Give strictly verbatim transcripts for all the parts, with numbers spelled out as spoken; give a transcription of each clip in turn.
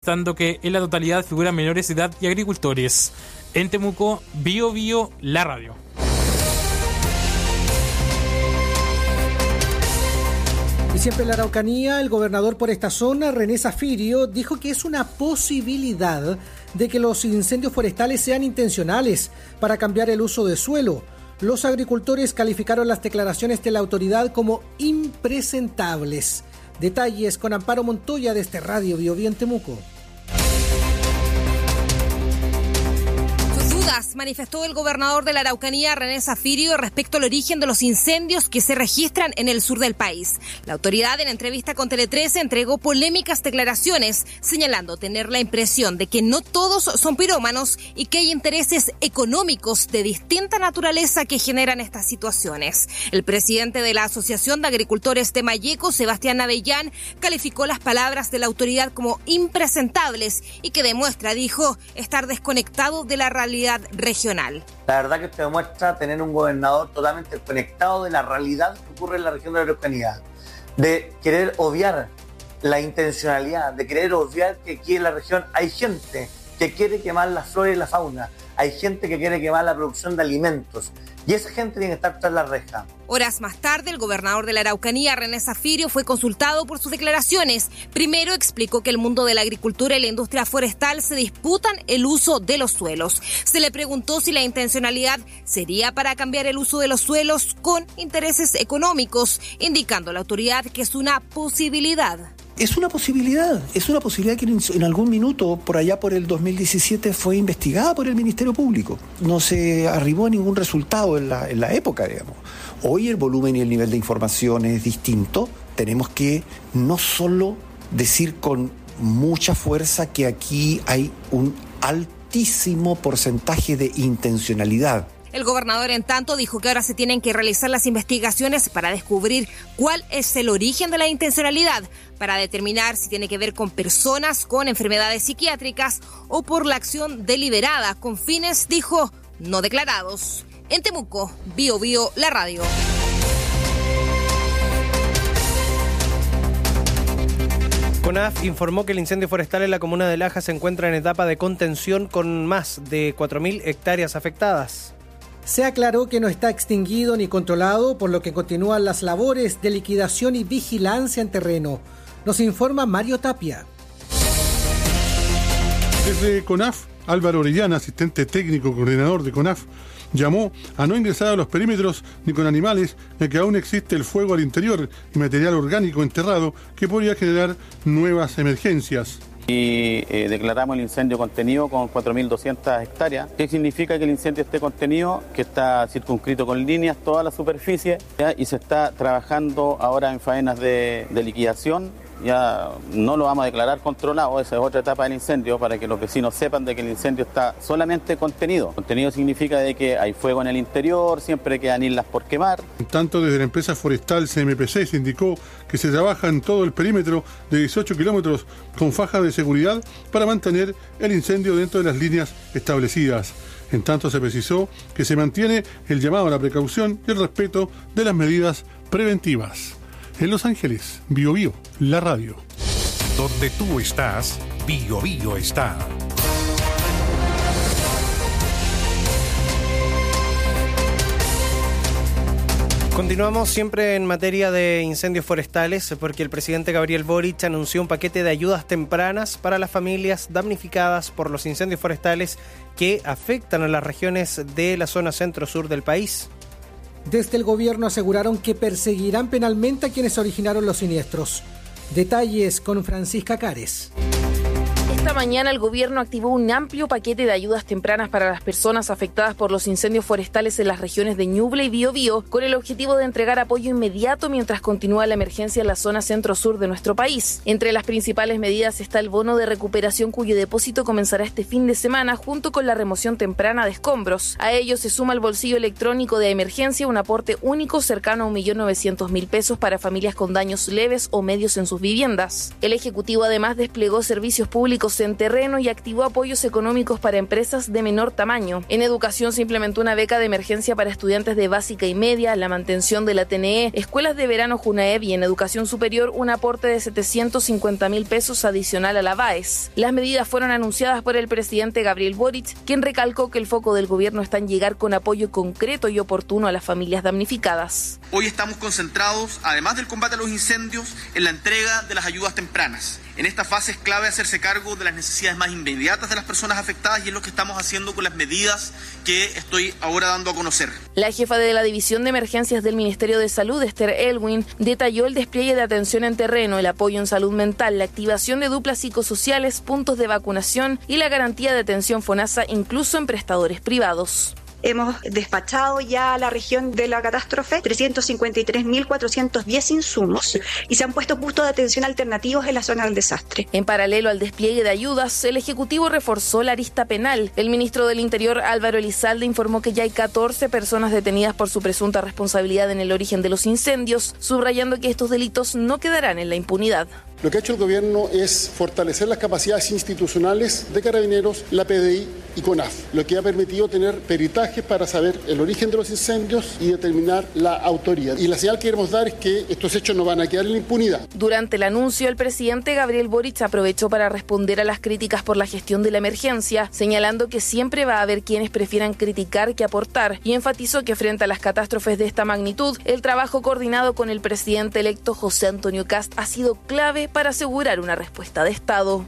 manifestando que en la totalidad figuran menores de edad y agricultores. En Temuco, Bio Bio, la radio. Y siempre en la Araucanía, el gobernador por esta zona, René Zafirio, dijo que es una posibilidad de que los incendios forestales sean intencionales para cambiar el uso de suelo. Los agricultores calificaron las declaraciones de la autoridad como impresentables. Detalles con Amparo Montoya de este Radio Bio Bio en Temuco. Manifestó el gobernador de la Araucanía, René Zafirio, respecto al origen de los incendios que se registran en el sur del país. La autoridad, en entrevista con Tele trece, entregó polémicas declaraciones, señalando tener la impresión de que no todos son pirómanos y que hay intereses económicos de distinta naturaleza que generan estas situaciones. El presidente de la Asociación de Agricultores de Mayeco, Sebastián Avellán, calificó las palabras de la autoridad como impresentables y que demuestra, dijo, estar desconectado de la realidad regional. La verdad que esto demuestra tener un gobernador totalmente desconectado de la realidad que ocurre en la región de la Araucanía, de querer obviar la intencionalidad, de querer obviar que aquí en la región hay gente que quiere quemar las flores y la fauna, hay gente que quiere quemar la producción de alimentos, y esa gente tiene que estar tras la reja. Horas más tarde, el gobernador de la Araucanía, René Zafirio, fue consultado por sus declaraciones. Primero explicó que el mundo de la agricultura y la industria forestal se disputan el uso de los suelos. Se le preguntó si la intencionalidad sería para cambiar el uso de los suelos con intereses económicos, indicando la autoridad que es una posibilidad. Es una posibilidad, es una posibilidad que en algún minuto, por allá por el dos mil diecisiete, fue investigada por el Ministerio Público. No se arribó a ningún resultado en la, en la época, digamos. Hoy el volumen y el nivel de información es distinto. Tenemos que no solo decir con mucha fuerza que aquí hay un altísimo porcentaje de intencionalidad. El gobernador, en tanto, dijo que ahora se tienen que realizar las investigaciones para descubrir cuál es el origen de la intencionalidad, para determinar si tiene que ver con personas con enfermedades psiquiátricas o por la acción deliberada con fines, dijo, no declarados. En Temuco, Bio Bio, la radio. CONAF informó que el incendio forestal en la comuna de Laja se encuentra en etapa de contención con más de cuatro mil hectáreas afectadas. Se aclaró que no está extinguido ni controlado, por lo que continúan las labores de liquidación y vigilancia en terreno. Nos informa Mario Tapia. Desde CONAF, Álvaro Orellana, asistente técnico coordinador de CONAF, llamó a no ingresar a los perímetros ni con animales, ya que aún existe el fuego al interior y material orgánico enterrado que podría generar nuevas emergencias. Y eh, declaramos el incendio contenido con cuatro mil doscientas hectáreas. ¿Qué significa que el incendio esté contenido? Que está circunscrito con líneas toda la superficie, ¿ya? Y se está trabajando ahora en faenas de, de liquidación. Ya no lo vamos a declarar controlado, esa es otra etapa del incendio, para que los vecinos sepan de que el incendio está solamente contenido. Contenido significa de que hay fuego en el interior, siempre quedan islas por quemar. En tanto, desde la empresa forestal C M P C se indicó que se trabaja en todo el perímetro de dieciocho kilómetros con fajas de seguridad para mantener el incendio dentro de las líneas establecidas. En tanto, se precisó que se mantiene el llamado a la precaución y el respeto de las medidas preventivas. En Los Ángeles, Bio Bio, la radio. Donde tú estás, Bio Bio está. Continuamos siempre en materia de incendios forestales, porque el presidente Gabriel Boric anunció un paquete de ayudas tempranas para las familias damnificadas por los incendios forestales que afectan a las regiones de la zona centro-sur del país. Desde el gobierno aseguraron que perseguirán penalmente a quienes originaron los siniestros. Detalles con Francisca Cares. Esta mañana el gobierno activó un amplio paquete de ayudas tempranas para las personas afectadas por los incendios forestales en las regiones de Ñuble y Biobío, con el objetivo de entregar apoyo inmediato mientras continúa la emergencia en la zona centro-sur de nuestro país. Entre las principales medidas está el bono de recuperación, cuyo depósito comenzará este fin de semana junto con la remoción temprana de escombros. A ello se suma el bolsillo electrónico de emergencia, un aporte único cercano a un millón novecientos mil pesos para familias con daños leves o medios en sus viviendas. El Ejecutivo además desplegó servicios públicos públicos en terreno y activó apoyos económicos para empresas de menor tamaño. En educación se implementó una beca de emergencia para estudiantes de básica y media, la mantención de la T N E, escuelas de verano Junaev y en educación superior un aporte de setecientos cincuenta mil pesos adicional a la B A E S. Las medidas fueron anunciadas por el presidente Gabriel Boric, quien recalcó que el foco del gobierno está en llegar con apoyo concreto y oportuno a las familias damnificadas. Hoy estamos concentrados, además del combate a los incendios, en la entrega de las ayudas tempranas. En esta fase es clave hacerse cargo de las necesidades más inmediatas de las personas afectadas y es lo que estamos haciendo con las medidas que estoy ahora dando a conocer. La jefa de la División de Emergencias del Ministerio de Salud, Esther Elwin, detalló el despliegue de atención en terreno, el apoyo en salud mental, la activación de duplas psicosociales, puntos de vacunación y la garantía de atención FONASA incluso en prestadores privados. Hemos despachado ya a la región de la catástrofe trescientos cincuenta y tres mil cuatrocientos diez insumos y se han puesto puntos de atención alternativos en la zona del desastre. En paralelo al despliegue de ayudas, el Ejecutivo reforzó la arista penal. El ministro del Interior, Álvaro Elizalde, informó que ya hay catorce personas detenidas por su presunta responsabilidad en el origen de los incendios, subrayando que estos delitos no quedarán en la impunidad. Lo que ha hecho el gobierno es fortalecer las capacidades institucionales de Carabineros, la P D I y CONAF, lo que ha permitido tener peritajes para saber el origen de los incendios y determinar la autoría. Y la señal que queremos dar es que estos hechos no van a quedar en la impunidad. Durante el anuncio, el presidente Gabriel Boric aprovechó para responder a las críticas por la gestión de la emergencia, señalando que siempre va a haber quienes prefieran criticar que aportar, y enfatizó que frente a las catástrofes de esta magnitud, el trabajo coordinado con el presidente electo José Antonio Kast ha sido clave para asegurar una respuesta de Estado.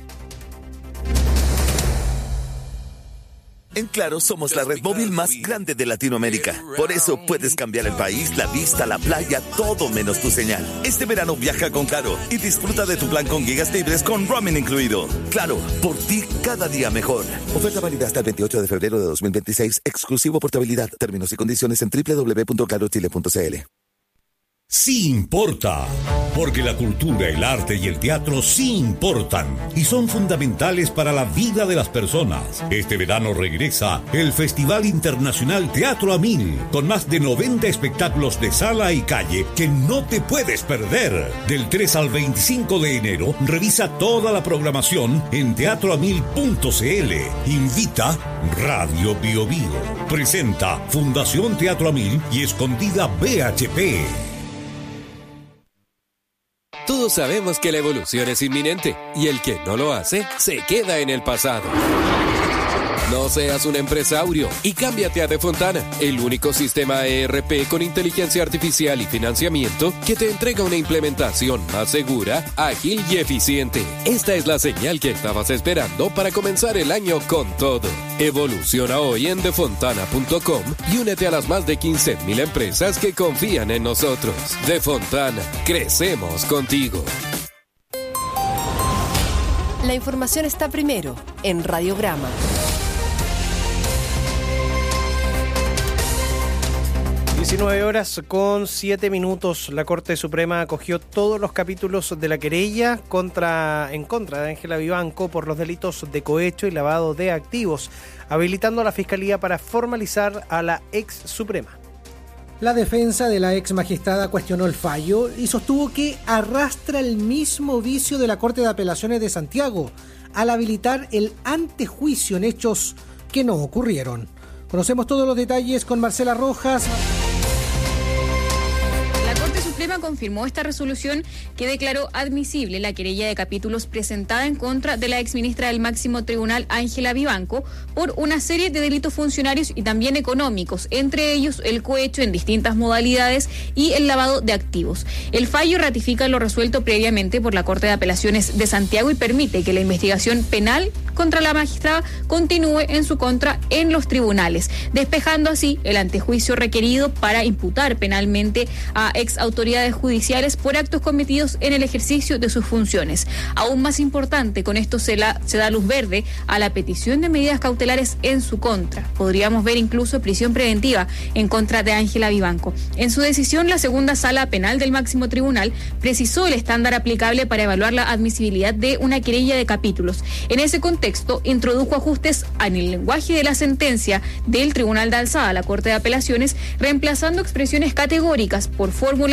En Claro somos la red móvil más grande de Latinoamérica. Por eso puedes cambiar el país, la vista, la playa, todo menos tu señal. Este verano viaja con Claro y disfruta de tu plan con gigas libres con roaming incluido. Claro, por ti cada día mejor. Oferta válida hasta el veintiocho de febrero de dos mil veintiséis. Exclusivo portabilidad. Términos y condiciones en doble u doble u doble u punto claro chile punto c l. Sí importa, porque la cultura, el arte y el teatro sí importan y son fundamentales para la vida de las personas. Este verano regresa el Festival Internacional Teatro a Mil, con más de noventa espectáculos de sala y calle que no te puedes perder. Del tres al veinticinco de enero, revisa toda la programación en teatro a mil punto c l. Invita Radio Bio Bio. Presenta Fundación Teatro a Mil y Escondida B H P. Todos sabemos que la evolución es inminente y el que no lo hace se queda en el pasado. No seas un empresario y cámbiate a Defontana, el único sistema E R P con inteligencia artificial y financiamiento que te entrega una implementación más segura, ágil y eficiente. Esta es la señal que estabas esperando para comenzar el año con todo. Evoluciona hoy en defontana punto com y únete a las más de quince mil empresas que confían en nosotros. Defontana, crecemos contigo. La información está primero en Radiograma. diecinueve horas con siete minutos. La Corte Suprema acogió todos los capítulos de la querella contra, en contra de Ángela Vivanco por los delitos de cohecho y lavado de activos, habilitando a la Fiscalía para formalizar a la ex Suprema. La defensa de la ex magistrada cuestionó el fallo y sostuvo que arrastra el mismo vicio de la Corte de Apelaciones de Santiago al habilitar el antejuicio en hechos que no ocurrieron. Conocemos todos los detalles con Marcela Rojas. Suprema confirmó esta resolución que declaró admisible la querella de capítulos presentada en contra de la exministra del máximo tribunal Ángela Vivanco por una serie de delitos funcionarios y también económicos, entre ellos el cohecho en distintas modalidades y el lavado de activos. El fallo ratifica lo resuelto previamente por la Corte de Apelaciones de Santiago y permite que la investigación penal contra la magistrada continúe en su contra en los tribunales, despejando así el antejuicio requerido para imputar penalmente a ex autoridades judiciales por actos cometidos en el ejercicio de sus funciones. Aún más importante, con esto se, la, se da luz verde a la petición de medidas cautelares en su contra. Podríamos ver incluso prisión preventiva en contra de Ángela Vivanco. En su decisión, la segunda sala penal del máximo tribunal precisó el estándar aplicable para evaluar la admisibilidad de una querella de capítulos. En ese contexto, introdujo ajustes en el lenguaje de la sentencia del Tribunal de Alzada, la Corte de Apelaciones, reemplazando expresiones categóricas por fórmulas propias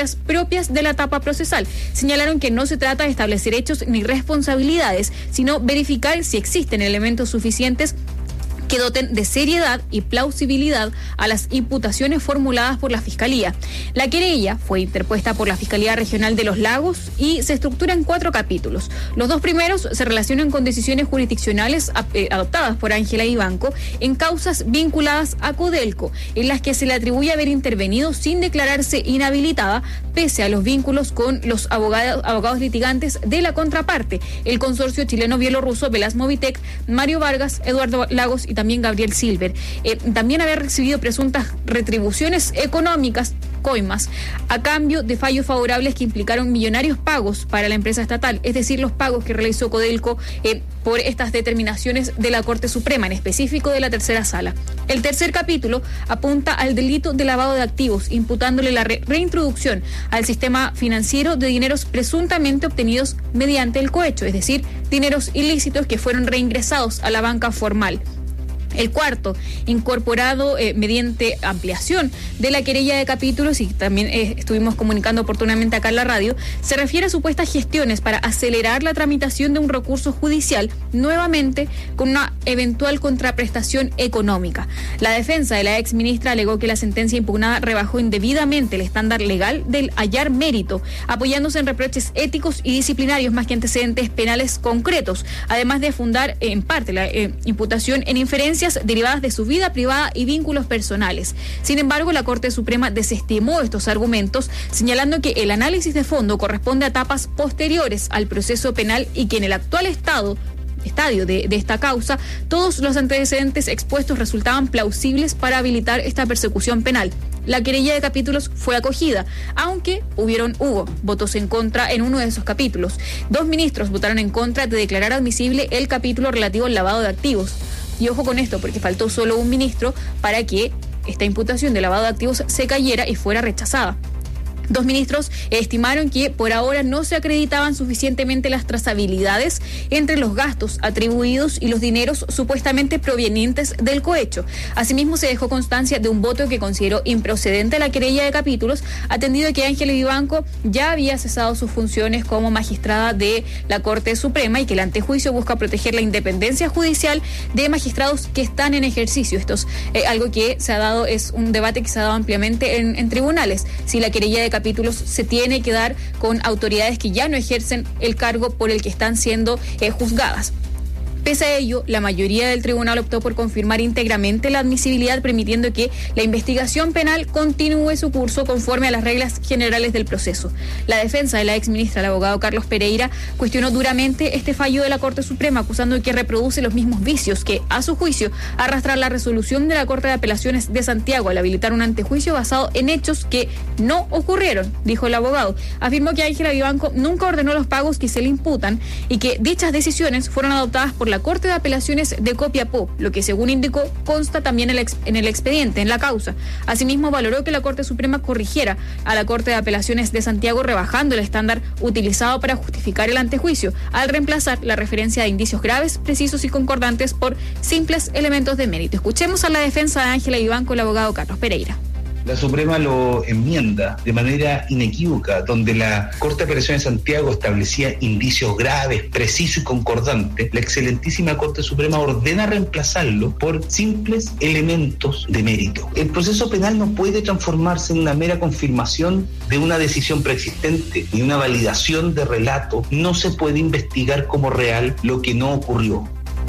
propias de la etapa procesal. Señalaron que no se trata de establecer hechos ni responsabilidades, sino verificar si existen elementos suficientes que doten de seriedad y plausibilidad a las imputaciones formuladas por la Fiscalía. La querella fue interpuesta por la Fiscalía Regional de los Lagos y se estructura en cuatro capítulos. Los dos primeros se relacionan con decisiones jurisdiccionales eh, adoptadas por Ángela Vivanco en causas vinculadas a Codelco, en las que se le atribuye haber intervenido sin declararse inhabilitada, pese a los vínculos con los abogados, abogados litigantes de la contraparte, el consorcio chileno-bielorruso Velasmovitec, Mario Vargas, Eduardo Lagos y también Gabriel Silver. Eh, también haber recibido presuntas retribuciones económicas, coimas, a cambio de fallos favorables que implicaron millonarios pagos para la empresa estatal, es decir, los pagos que realizó Codelco eh, por estas determinaciones de la Corte Suprema, en específico de la tercera sala. El tercer capítulo apunta al delito de lavado de activos, imputándole la re- reintroducción al sistema financiero de dineros presuntamente obtenidos mediante el cohecho, es decir, dineros ilícitos que fueron reingresados a la banca formal. El cuarto, incorporado eh, mediante ampliación de la querella de capítulos, y también eh, estuvimos comunicando oportunamente acá en la radio, se refiere a supuestas gestiones para acelerar la tramitación de un recurso judicial, nuevamente con una eventual contraprestación económica. La defensa de la ex ministra alegó que la sentencia impugnada rebajó indebidamente el estándar legal del hallar mérito, apoyándose en reproches éticos y disciplinarios más que antecedentes penales concretos, además de fundar eh, en parte la eh, imputación en inferencias derivadas de su vida privada y vínculos personales. Sin embargo, la Corte Suprema desestimó estos argumentos, señalando que el análisis de fondo corresponde a etapas posteriores al proceso penal y que en el actual estado estadio de, de esta causa, todos los antecedentes expuestos resultaban plausibles para habilitar esta persecución penal. La querella de capítulos fue acogida, aunque hubieron hubo votos en contra en uno de esos capítulos. Dos ministros votaron en contra de declarar admisible el capítulo relativo al lavado de activos. Y ojo con esto, porque faltó solo un ministro para que esta imputación de lavado de activos se cayera y fuera rechazada. Dos ministros estimaron que por ahora no se acreditaban suficientemente las trazabilidades entre los gastos atribuidos y los dineros supuestamente provenientes del cohecho. Asimismo, se dejó constancia de un voto que consideró improcedente la querella de capítulos, atendido que Ángela Vivanco ya había cesado sus funciones como magistrada de la Corte Suprema y que el antejuicio busca proteger la independencia judicial de magistrados que están en ejercicio. Esto es eh, algo que se ha dado, es un debate que se ha dado ampliamente en, en tribunales. Si la querella de capítulos capítulos se tiene que dar con autoridades que ya no ejercen el cargo por el que están siendo eh, juzgadas. Pese a ello, la mayoría del tribunal optó por confirmar íntegramente la admisibilidad, permitiendo que la investigación penal continúe su curso conforme a las reglas generales del proceso. La defensa de la exministra, el abogado Carlos Pereira, cuestionó duramente este fallo de la Corte Suprema, acusando de que reproduce los mismos vicios que, a su juicio, arrastra la resolución de la Corte de Apelaciones de Santiago al habilitar un antejuicio basado en hechos que no ocurrieron, dijo el abogado. Afirmó que Ángela Vivanco nunca ordenó los pagos que se le imputan y que dichas decisiones fueron adoptadas por la Corte de Apelaciones de Copiapó, lo que según indicó consta también en el, ex, en el expediente, en la causa. Asimismo, valoró que la Corte Suprema corrigiera a la Corte de Apelaciones de Santiago, rebajando el estándar utilizado para justificar el antejuicio, al reemplazar la referencia de indicios graves, precisos y concordantes por simples elementos de mérito. Escuchemos a la defensa de Ángela Vivanco, el abogado Carlos Pereira. La Suprema lo enmienda de manera inequívoca, donde la Corte de Apelaciones de Santiago establecía indicios graves, precisos y concordantes. La excelentísima Corte Suprema ordena reemplazarlo por simples elementos de mérito. El proceso penal no puede transformarse en una mera confirmación de una decisión preexistente ni una validación de relato. No se puede investigar como real lo que no ocurrió.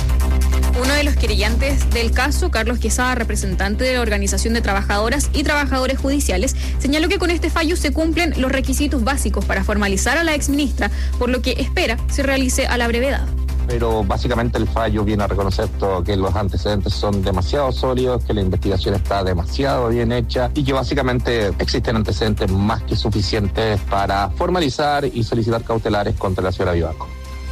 Uno de los querellantes del caso, Carlos Quesada, representante de la Organización de Trabajadoras y Trabajadores Judiciales, señaló que con este fallo se cumplen los requisitos básicos para formalizar a la exministra, por lo que espera se realice a la brevedad. Pero básicamente el fallo viene a reconocer todo, que los antecedentes son demasiado sólidos, que la investigación está demasiado bien hecha y que básicamente existen antecedentes más que suficientes para formalizar y solicitar cautelares contra la señora Vivanco.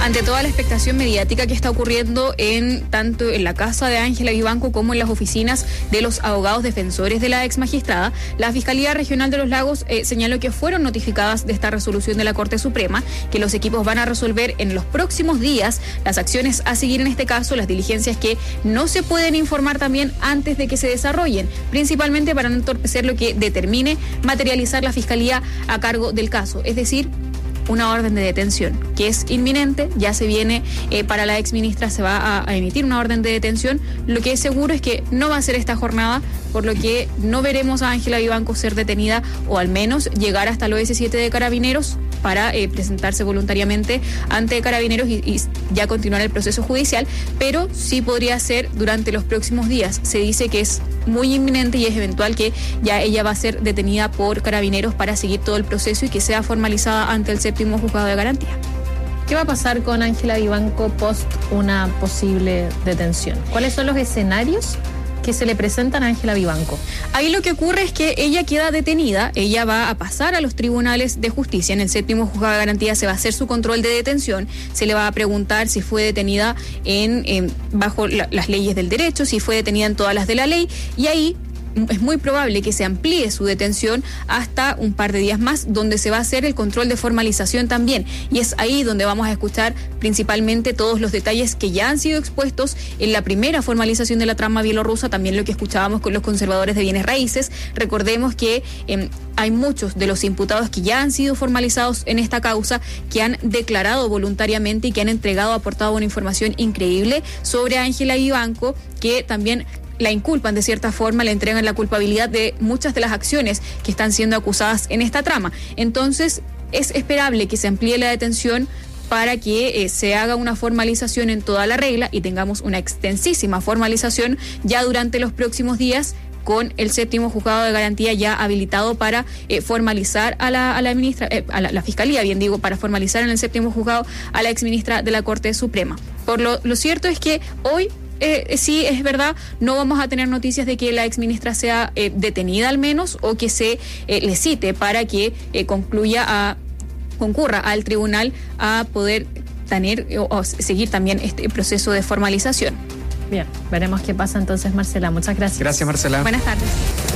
Ante toda la expectación mediática que está ocurriendo en tanto en la casa de Ángela Vivanco como en las oficinas de los abogados defensores de la ex magistrada, la Fiscalía Regional de los Lagos eh, señaló que fueron notificadas de esta resolución de la Corte Suprema, que los equipos van a resolver en los próximos días las acciones a seguir en este caso, las diligencias que no se pueden informar también antes de que se desarrollen, principalmente para no entorpecer lo que determine materializar la Fiscalía a cargo del caso, es decir, una orden de detención, que es inminente, ya se viene, eh, para la exministra se va a, a emitir una orden de detención. Lo que es seguro es que no va a ser esta jornada, por lo que no veremos a Ángela Vivanco ser detenida o al menos llegar hasta el O S siete de Carabineros para eh, presentarse voluntariamente ante Carabineros y, y ya continuar el proceso judicial, pero sí podría ser durante los próximos días. Se dice que es muy inminente y es eventual que ya ella va a ser detenida por Carabineros para seguir todo el proceso y que sea formalizada ante el séptimo juzgado de garantía. ¿Qué va a pasar con Ángela Vivanco post una posible detención? ¿Cuáles son los escenarios que se le presentan a Ángela Vivanco? Ahí lo que ocurre es que ella queda detenida, ella va a pasar a los tribunales de justicia, en el séptimo juzgado de garantía se va a hacer su control de detención, se le va a preguntar si fue detenida en, en bajo la, las leyes del derecho, si fue detenida en todas las de la ley, y ahí es muy probable que se amplíe su detención hasta un par de días más, donde se va a hacer el control de formalización también. Y es ahí donde vamos a escuchar principalmente todos los detalles que ya han sido expuestos en la primera formalización de la trama bielorrusa, también lo que escuchábamos con los conservadores de bienes raíces. Recordemos que eh, hay muchos de los imputados que ya han sido formalizados en esta causa, que han declarado voluntariamente y que han entregado, aportado una información increíble sobre Ángela Vivanco, que también la inculpan de cierta forma, le entregan la culpabilidad de muchas de las acciones que están siendo acusadas en esta trama. Entonces, es esperable que se amplíe la detención para que eh, se haga una formalización en toda la regla y tengamos una extensísima formalización ya durante los próximos días, con el séptimo juzgado de garantía ya habilitado para eh, formalizar a la, a la ministra, eh, a la, la Fiscalía, bien digo, para formalizar en el séptimo juzgado a la exministra de la Corte Suprema. Por lo, lo cierto es que hoy Eh, sí, es verdad, no vamos a tener noticias de que la exministra sea eh, detenida al menos, o que se eh, le cite para que eh, concluya a, concurra al tribunal a poder tener o, o seguir también este proceso de formalización. Bien, veremos qué pasa entonces, Marcela. Muchas gracias. Gracias, Marcela. Buenas tardes.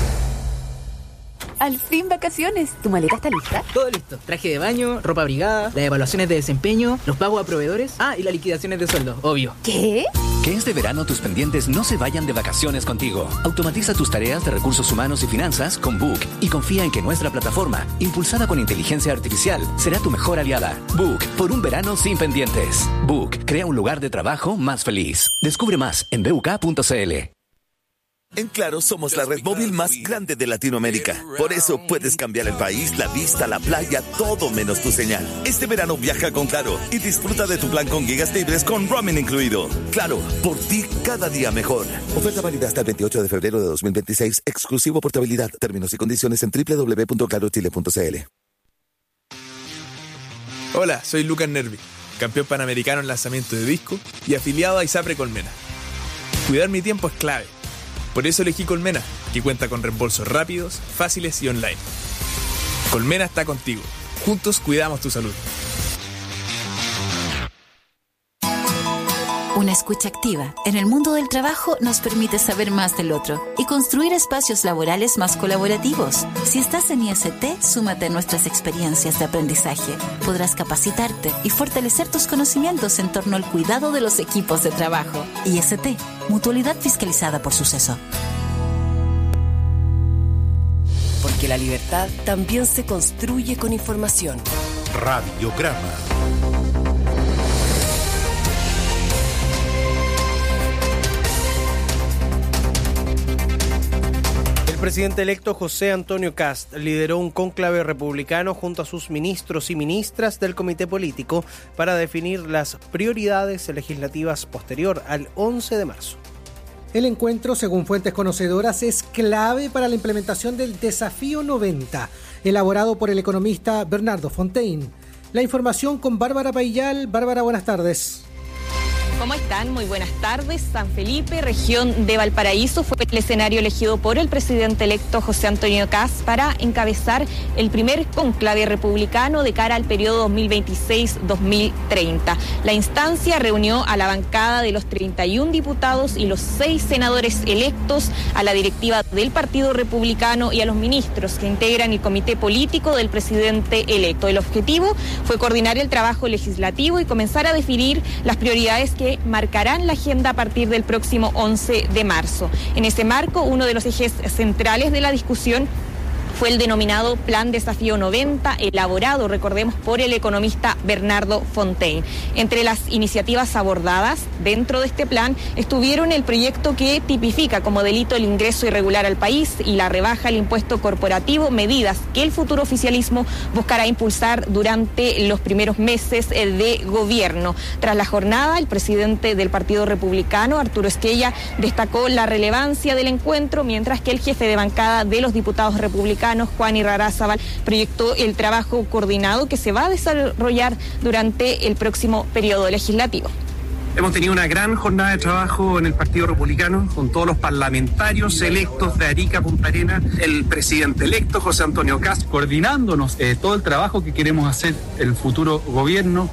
Al fin vacaciones. ¿Tu maleta está lista? Todo listo. Traje de baño, ropa abrigada, las evaluaciones de desempeño, los pagos a proveedores. Ah, y las liquidaciones de sueldo, obvio. ¿Qué? Que este verano tus pendientes no se vayan de vacaciones contigo. Automatiza tus tareas de recursos humanos y finanzas con Book y confía en que nuestra plataforma, impulsada con inteligencia artificial, será tu mejor aliada. Book, por un verano sin pendientes. Book, crea un lugar de trabajo más feliz. Descubre más en b u k punto c l. En Claro somos la red móvil más grande de Latinoamérica. Por eso puedes cambiar el país, la vista, la playa, todo menos tu señal. Este verano viaja con Claro y disfruta de tu plan con gigas libres con roaming incluido. Claro, por ti cada día mejor. Oferta válida hasta el veintiocho de febrero de dos mil veintiséis. Exclusivo portabilidad. Términos y condiciones en doble u doble u doble u punto claro chile punto c l. Hola, soy Lucas Nervi, campeón panamericano en lanzamiento de disco y afiliado a ISAPRE Colmena. Cuidar mi tiempo es clave. Por eso elegí Colmena, que cuenta con reembolsos rápidos, fáciles y online. Colmena está contigo. Juntos cuidamos tu salud. Una escucha activa en el mundo del trabajo nos permite saber más del otro y construir espacios laborales más colaborativos. Si estás en I S T, súmate a nuestras experiencias de aprendizaje. Podrás capacitarte y fortalecer tus conocimientos en torno al cuidado de los equipos de trabajo. I S T, Mutualidad Fiscalizada por Suceso. Porque la libertad también se construye con información. Radiograma. El presidente electo José Antonio Kast lideró un cónclave republicano junto a sus ministros y ministras del comité político para definir las prioridades legislativas posterior al once de marzo. El encuentro, según fuentes conocedoras, es clave para la implementación del Desafío noventa, elaborado por el economista Bernardo Fontaine. La información con Bárbara Paillal. Bárbara, buenas tardes. ¿Cómo están? Muy buenas tardes. San Felipe, región de Valparaíso, fue el escenario elegido por el presidente electo José Antonio Kast para encabezar el primer cónclave republicano de cara al periodo dos mil veintiséis a dos mil treinta. La instancia reunió a la bancada de los treinta y un diputados y los seis senadores electos, a la directiva del Partido Republicano y a los ministros que integran el comité político del presidente electo. El objetivo fue coordinar el trabajo legislativo y comenzar a definir las prioridades que marcarán la agenda a partir del próximo once de marzo. En ese marco, uno de los ejes centrales de la discusión fue el denominado Plan Desafío noventa, elaborado, recordemos, por el economista Bernardo Fontaine. Entre las iniciativas abordadas dentro de este plan estuvieron el proyecto que tipifica como delito el ingreso irregular al país y la rebaja al impuesto corporativo, medidas que el futuro oficialismo buscará impulsar durante los primeros meses de gobierno. Tras la jornada, el presidente del Partido Republicano, Arturo Esquella, destacó la relevancia del encuentro, mientras que el jefe de bancada de los diputados republicanos, Juan Irarrázaval, proyectó el trabajo coordinado que se va a desarrollar durante el próximo periodo legislativo. Hemos tenido una gran jornada de trabajo en el Partido Republicano con todos los parlamentarios electos de Arica, Punta Arenas, el presidente electo José Antonio Kast, coordinándonos eh, todo el trabajo que queremos hacer el futuro gobierno.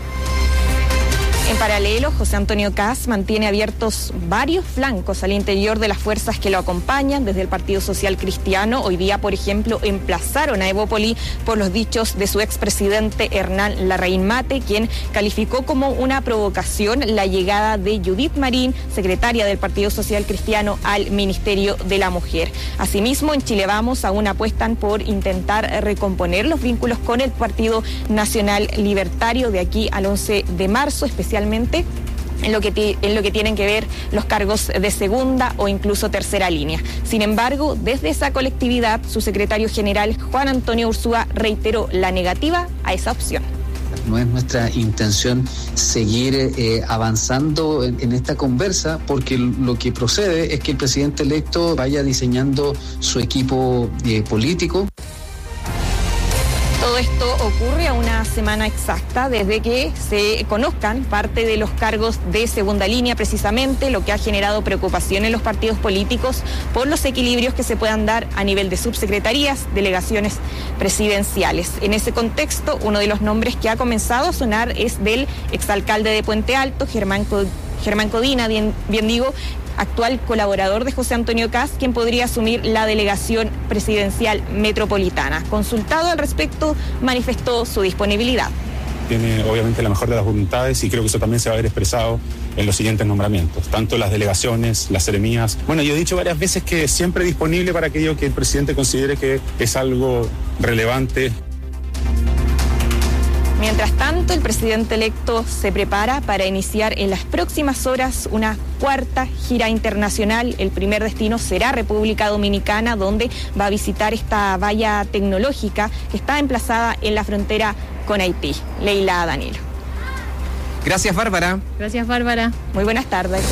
En paralelo, José Antonio Kast mantiene abiertos varios flancos al interior de las fuerzas que lo acompañan. Desde el Partido Social Cristiano, hoy día, por ejemplo, emplazaron a Evópoli por los dichos de su expresidente Hernán Larraín Mate, quien calificó como una provocación la llegada de Judith Marín, secretaria del Partido Social Cristiano, al Ministerio de la Mujer. Asimismo, en Chile Vamos aún apuestan por intentar recomponer los vínculos con el Partido Nacional Libertario de aquí al once de marzo, especialmente en lo que en lo que tienen que ver los cargos de segunda o incluso tercera línea. Sin embargo, desde esa colectividad, su secretario general, Juan Antonio Ursúa, reiteró la negativa a esa opción. No es nuestra intención seguir eh, avanzando en, en esta conversa, porque lo que procede es que el presidente electo vaya diseñando su equipo eh, político. Todo esto ocurre a una semana exacta desde que se conozcan parte de los cargos de segunda línea, precisamente, lo que ha generado preocupación en los partidos políticos por los equilibrios que se puedan dar a nivel de subsecretarías, delegaciones presidenciales. En ese contexto, uno de los nombres que ha comenzado a sonar es del exalcalde de Puente Alto, Germán, Germán Codina, bien, bien digo, actual colaborador de José Antonio Kast, quien podría asumir la delegación presidencial metropolitana. Consultado al respecto, manifestó su disponibilidad. Tiene obviamente la mejor de las voluntades y creo que eso también se va a ver expresado en los siguientes nombramientos, tanto las delegaciones, las seremías. Bueno, yo he dicho varias veces que siempre disponible para aquello que el presidente considere que es algo relevante. Mientras tanto, el presidente electo se prepara para iniciar en las próximas horas una cuarta gira internacional. El primer destino será República Dominicana, donde va a visitar esta valla tecnológica que está emplazada en la frontera con Haití. Leila Danilo. Gracias, Bárbara. Gracias, Bárbara. Muy buenas tardes.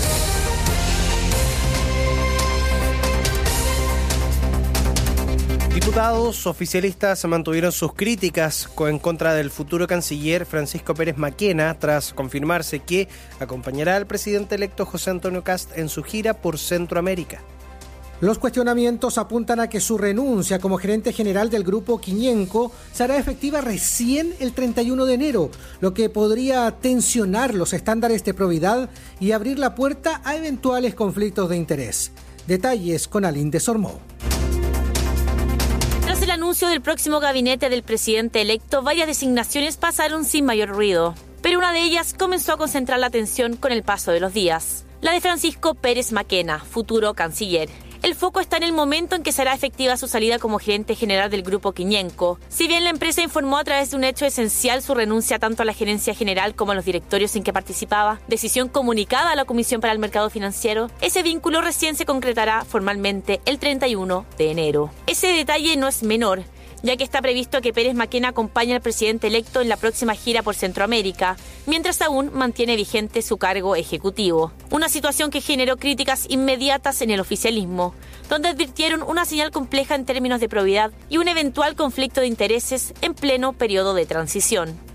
Diputados oficialistas mantuvieron sus críticas en contra del futuro canciller Francisco Pérez Maquena tras confirmarse que acompañará al presidente electo José Antonio Kast en su gira por Centroamérica. Los cuestionamientos apuntan a que su renuncia como gerente general del grupo Quiñenco será efectiva recién el treinta y uno de enero, lo que podría tensionar los estándares de probidad y abrir la puerta a eventuales conflictos de interés. Detalles con Aline Desormeaux. Tras el anuncio del próximo gabinete del presidente electo, varias designaciones pasaron sin mayor ruido, pero una de ellas comenzó a concentrar la atención con el paso de los días: la de Francisco Pérez Maquena, futuro canciller. El foco está en el momento en que será efectiva su salida como gerente general del Grupo Quiñenco. Si bien la empresa informó a través de un hecho esencial su renuncia tanto a la gerencia general como a los directorios en que participaba, decisión comunicada a la Comisión para el Mercado Financiero, ese vínculo recién se concretará formalmente el treinta y uno de enero. Ese detalle no es menor, ya que está previsto que Pérez Maquena acompañe al presidente electo en la próxima gira por Centroamérica, mientras aún mantiene vigente su cargo ejecutivo. Una situación que generó críticas inmediatas en el oficialismo, donde advirtieron una señal compleja en términos de probidad y un eventual conflicto de intereses en pleno periodo de transición.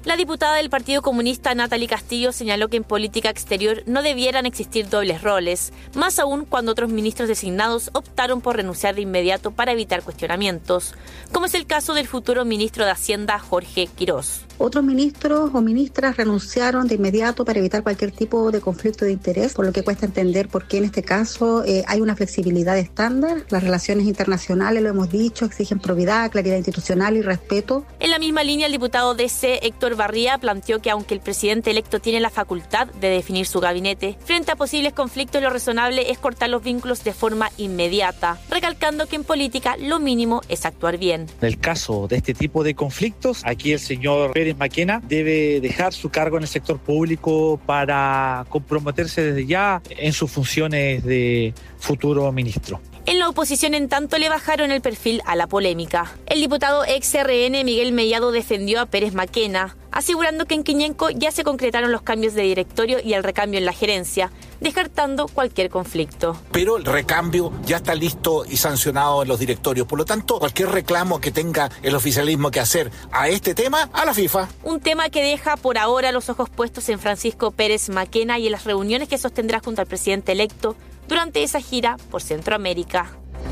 La diputada del Partido Comunista Natalie Castillo señaló que en política exterior no debieran existir dobles roles, más aún cuando otros ministros designados optaron por renunciar de inmediato para evitar cuestionamientos, como es el caso del futuro ministro de Hacienda Jorge Quirós. Otros ministros o ministras renunciaron de inmediato para evitar cualquier tipo de conflicto de interés, por lo que cuesta entender por qué en este caso eh, hay una flexibilidad estándar. Las relaciones internacionales, lo hemos dicho, exigen probidad, claridad institucional y respeto. En la misma línea, el diputado D C, Héctor Barría, planteó que aunque el presidente electo tiene la facultad de definir su gabinete, frente a posibles conflictos lo razonable es cortar los vínculos de forma inmediata, recalcando que en política lo mínimo es actuar bien. En el caso de este tipo de conflictos, aquí el señor Pérez Maquena debe dejar su cargo en el sector público para comprometerse desde ya en sus funciones de futuro ministro. En la oposición, en tanto, le bajaron el perfil a la polémica. El diputado ex R N Miguel Mellado defendió a Pérez Maquena, asegurando que en Quiñenco ya se concretaron los cambios de directorio y el recambio en la gerencia, descartando cualquier conflicto. Pero el recambio ya está listo y sancionado en los directorios. Por lo tanto, cualquier reclamo que tenga el oficialismo que hacer a este tema, a la FIFA. Un tema que deja por ahora los ojos puestos en Francisco Pérez Maquena y en las reuniones que sostendrá junto al presidente electo durante esa gira por Centroamérica.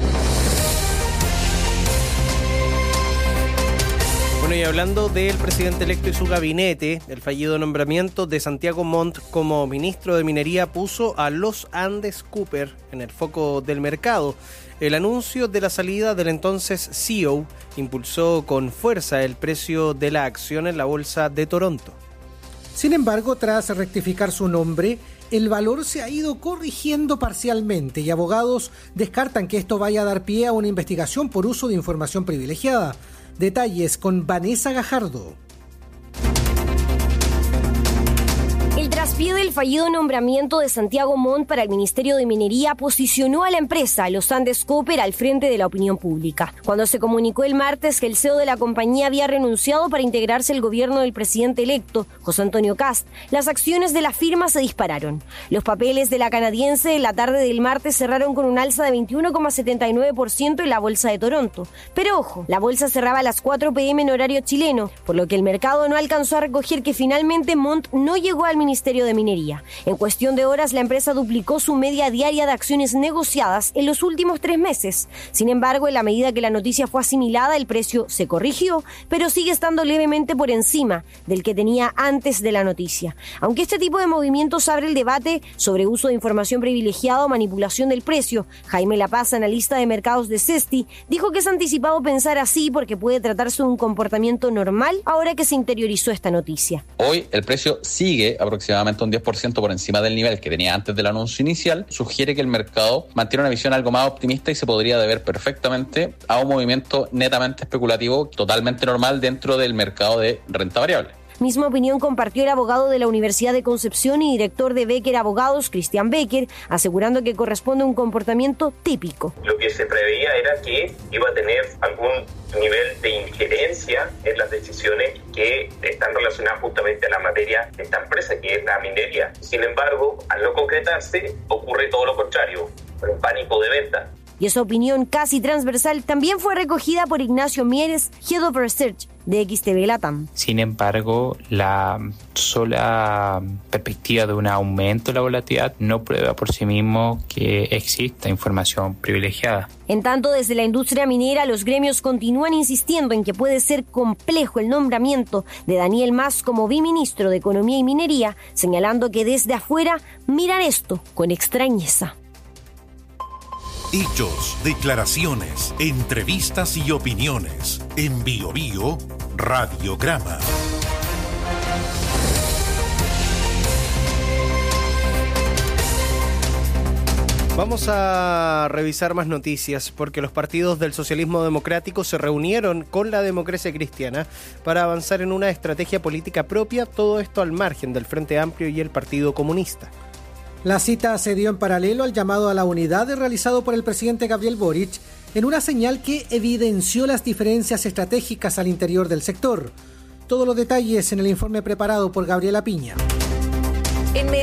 Bueno, y hablando del presidente electo y su gabinete, el fallido nombramiento de Santiago Montt como ministro de Minería puso a los Andes Cooper en el foco del mercado. El anuncio de la salida del entonces C E O impulsó con fuerza el precio de la acción en la bolsa de Toronto. Sin embargo, tras rectificar su nombre, el valor se ha ido corrigiendo parcialmente y abogados descartan que esto vaya a dar pie a una investigación por uso de información privilegiada. Detalles con Vanessa Gajardo. El traspié del fallido nombramiento de Santiago Montt para el Ministerio de Minería posicionó a la empresa, los Andes Cooper, al frente de la opinión pública. Cuando se comunicó el martes que el C E O de la compañía había renunciado para integrarse al gobierno del presidente electo, José Antonio Kast, las acciones de la firma se dispararon. Los papeles de la canadiense en la tarde del martes cerraron con un alza de veintiuno coma setenta y nueve por ciento en la bolsa de Toronto. Pero ojo, la bolsa cerraba a las cuatro pe eme en horario chileno, por lo que el mercado no alcanzó a recoger que finalmente Montt no llegó al Ministerio de Minería. En cuestión de horas, la empresa duplicó su media diaria de acciones negociadas en los últimos tres meses. Sin embargo, en la medida que la noticia fue asimilada, el precio se corrigió, pero sigue estando levemente por encima del que tenía antes de la noticia. Aunque este tipo de movimientos abre el debate sobre uso de información privilegiada o manipulación del precio, Jaime Lapaz, analista de mercados de Cesti, dijo que es anticipado pensar así porque puede tratarse de un comportamiento normal ahora que se interiorizó esta noticia. Hoy el precio sigue aproximadamente un diez por ciento por encima del nivel que tenía antes del anuncio inicial. Sugiere que el mercado mantiene una visión algo más optimista y se podría deber perfectamente a un movimiento netamente especulativo totalmente normal dentro del mercado de renta variable. Misma opinión compartió el abogado de la Universidad de Concepción y director de Becker Abogados, Cristian Becker, asegurando que corresponde a un comportamiento típico. Lo que se preveía era que iba a tener algún nivel de injerencia en las decisiones que están relacionadas justamente a la materia de esta empresa, que es la minería. Sin embargo, al no concretarse, ocurre todo lo contrario, un pánico de venta. Y esa opinión casi transversal también fue recogida por Ignacio Mieres, Head of Research de X T V Latam. Sin embargo, la sola perspectiva de un aumento de la volatilidad no prueba por sí mismo que exista información privilegiada. En tanto, desde la industria minera, los gremios continúan insistiendo en que puede ser complejo el nombramiento de Daniel Mas como biministro de Economía y Minería, señalando que desde afuera miran esto con extrañeza. Hechos, declaraciones, entrevistas y opiniones. En Bio Bio, Radiograma. Vamos a revisar más noticias porque los partidos del socialismo democrático se reunieron con la democracia cristiana para avanzar en una estrategia política propia, todo esto al margen del Frente Amplio y el Partido Comunista. La cita se dio en paralelo al llamado a la unidad realizado por el presidente Gabriel Boric en una señal que evidenció las diferencias estratégicas al interior del sector. Todos los detalles en el informe preparado por Gabriela Piña. En medio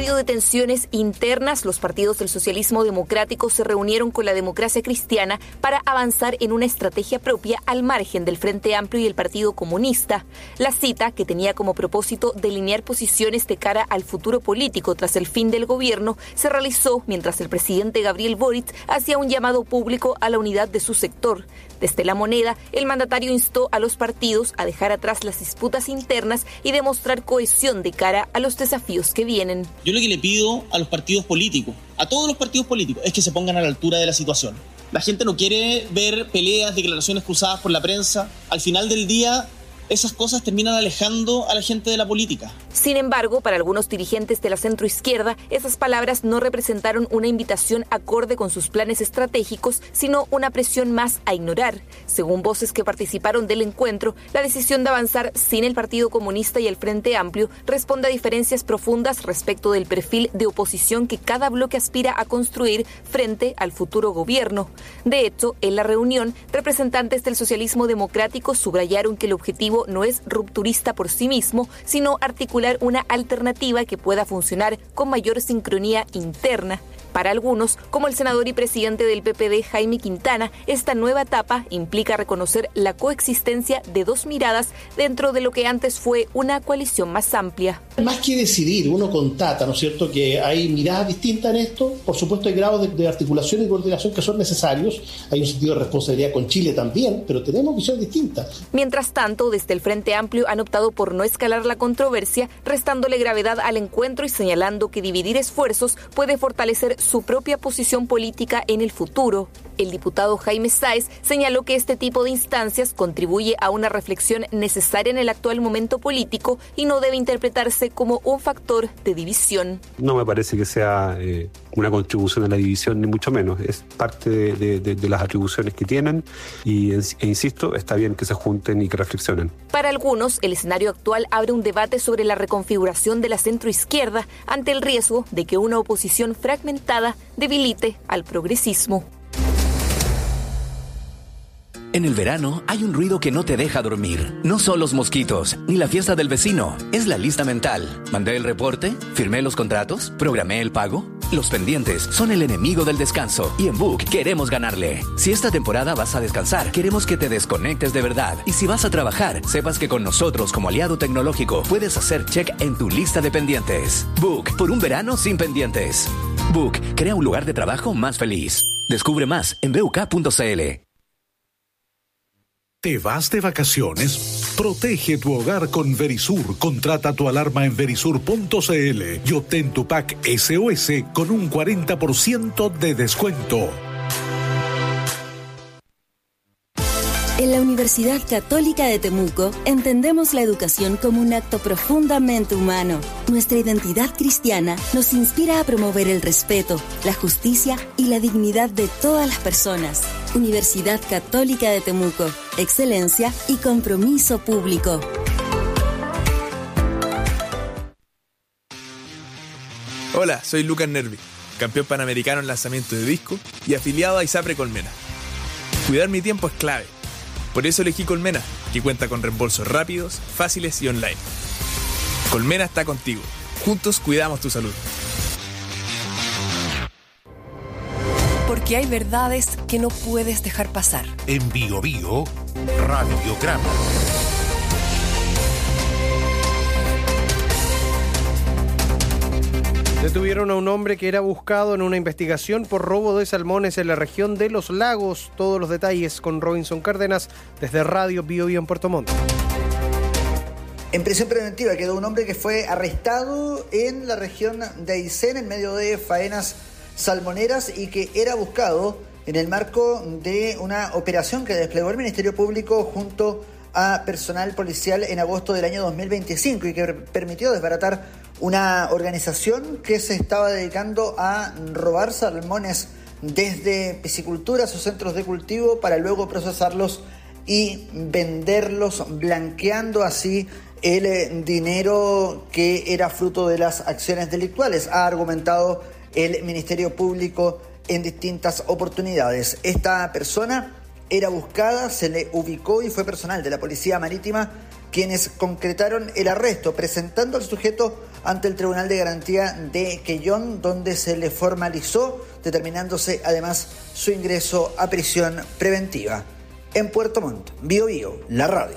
medio de tensiones internas, los partidos del socialismo democrático se reunieron con la democracia cristiana para avanzar en una estrategia propia al margen del Frente Amplio y el Partido Comunista. La cita, que tenía como propósito delinear posiciones de cara al futuro político tras el fin del gobierno, se realizó mientras el presidente Gabriel Boric hacía un llamado público a la unidad de su sector. Desde La Moneda, el mandatario instó a los partidos a dejar atrás las disputas internas y demostrar cohesión de cara a los desafíos que vienen. Yo lo que le pido a los partidos políticos, a todos los partidos políticos, es que se pongan a la altura de la situación. La gente no quiere ver peleas, declaraciones cruzadas por la prensa. Al final del día, esas cosas terminan alejando a la gente de la política. Sin embargo, para algunos dirigentes de la centroizquierda, esas palabras no representaron una invitación acorde con sus planes estratégicos, sino una presión más a ignorar. Según voces que participaron del encuentro, la decisión de avanzar sin el Partido Comunista y el Frente Amplio responde a diferencias profundas respecto del perfil de oposición que cada bloque aspira a construir frente al futuro gobierno. De hecho, en la reunión, representantes del socialismo democrático subrayaron que el objetivo no es rupturista por sí mismo, sino articular una alternativa que pueda funcionar con mayor sincronía interna. Para algunos, como el senador y presidente del P P D, Jaime Quintana, esta nueva etapa implica reconocer la coexistencia de dos miradas dentro de lo que antes fue una coalición más amplia. Más que decidir, uno constata, ¿no es cierto?, que hay miradas distintas en esto. Por supuesto, hay grados de, de articulación y coordinación que son necesarios. Hay un sentido de responsabilidad con Chile también, pero tenemos visiones distintas. Mientras tanto, desde el Frente Amplio han optado por no escalar la controversia, restándole gravedad al encuentro y señalando que dividir esfuerzos puede fortalecer su propia posición política en el futuro. El diputado Jaime Sáez señaló que este tipo de instancias contribuye a una reflexión necesaria en el actual momento político y no debe interpretarse como un factor de división. No me parece que sea eh, una contribución a la división, ni mucho menos. Es parte de, de, de, de las atribuciones que tienen y, e insisto, está bien que se junten y que reflexionen. Para algunos, el escenario actual abre un debate sobre la reconfiguración de la centroizquierda ante el riesgo de que una oposición fragmentada debilite al progresismo. En el verano hay un ruido que no te deja dormir. No son los mosquitos, ni la fiesta del vecino. Es la lista mental. ¿Mandé el reporte? ¿Firmé los contratos? ¿Programé el pago? Los pendientes son el enemigo del descanso. Y en Book queremos ganarle. Si esta temporada vas a descansar, queremos que te desconectes de verdad. Y si vas a trabajar, sepas que con nosotros como aliado tecnológico puedes hacer check en tu lista de pendientes. Book, por un verano sin pendientes. Book, crea un lugar de trabajo más feliz. Descubre más en b u k punto c l. ¿Te vas de vacaciones? Protege tu hogar con Verisur. Contrata tu alarma en verisur punto c l y obtén tu pack S O S con un cuarenta por ciento de descuento. En la Universidad Católica de Temuco entendemos la educación como un acto profundamente humano. Nuestra identidad cristiana nos inspira a promover el respeto, la justicia y la dignidad de todas las personas. Universidad Católica de Temuco, excelencia y compromiso público. Hola, soy Lucas Nervi, campeón panamericano en lanzamiento de disco y afiliado a ISAPRE Colmena. Cuidar mi tiempo es clave. Por eso elegí Colmena, que cuenta con reembolsos rápidos, fáciles y online. Colmena está contigo. Juntos cuidamos tu salud. Porque hay verdades que no puedes dejar pasar. En Bio Bio, Radiograma. Detuvieron a un hombre que era buscado en una investigación por robo de salmones en la región de Los Lagos. Todos los detalles con Robinson Cárdenas desde Radio Bio Bio en Puerto Montt. En prisión preventiva quedó un hombre que fue arrestado en la región de Aysén en medio de faenas salmoneras y que era buscado en el marco de una operación que desplegó el Ministerio Público junto a personal policial en agosto del año dos mil veinticinco y que permitió desbaratar una organización que se estaba dedicando a robar salmones desde pisciculturas o centros de cultivo para luego procesarlos y venderlos, blanqueando así el dinero que era fruto de las acciones delictuales, ha argumentado el Ministerio Público en distintas oportunidades. Esta persona era buscada, se le ubicó y fue personal de la Policía Marítima quienes concretaron el arresto, presentando al sujeto ante el Tribunal de Garantía de Quellón, donde se le formalizó, determinándose además su ingreso a prisión preventiva. En Puerto Montt, Bio Bio, la radio.